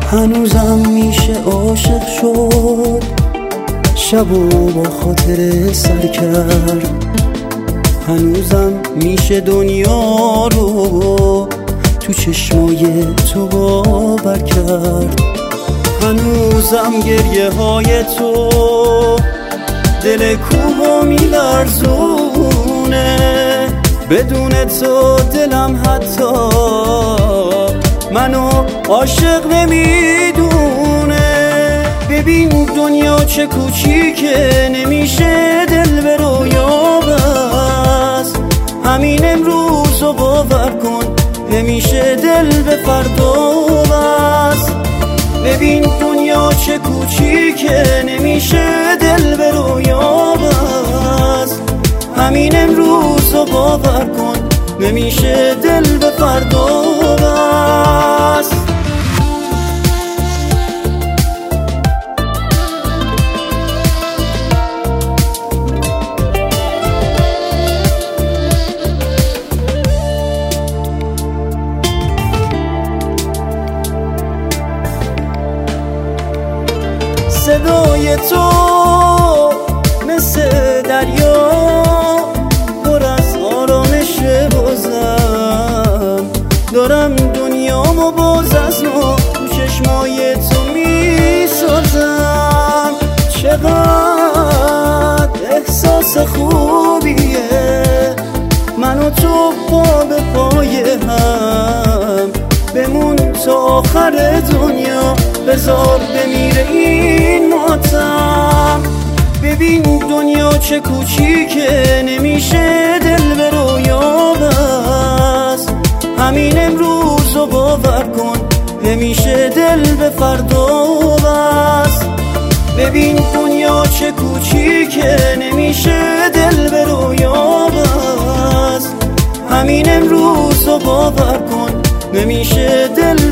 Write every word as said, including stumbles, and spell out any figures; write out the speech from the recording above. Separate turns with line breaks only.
هنوزم میشه عاشق شد، شبو با خاطر سر کرد. هنوزم میشه دنیا رو تو چشمای تو باور کرد. هنوزم گریه های تو دل کوهو میلرزونه، بدون تو دلم حتی منو عاشق نمیدونه. ببین دنیا چه کوچیکه، نمیشه دل به رویا بست. همین امروز رو باور کن، نمیشه دل به فردا بست. ببین دنیا چه کوچیکه، نمیشه دل به رویا بست. همین امروز رو باور کن، نمیشه دل به فردا بست. صدای تو مثل دریا پر از آرامش بازم. دارم دنیامو باز از نو تو چشمای تو میسازم. چقدر احساس خوبیه من و تو پا به پای هم. بمون تا آخر دنیا، بذار بمیره این ماتم. ببین دنیا چه کوچیکه، نمیشه دل به رویا بست. همین امروز رو باور کن، نمیشه دل به فردا بست. ببین دنیا چه کوچیکه، نمیشه دل به رویا بست. همین امروز رو باور کن، نمیشه دل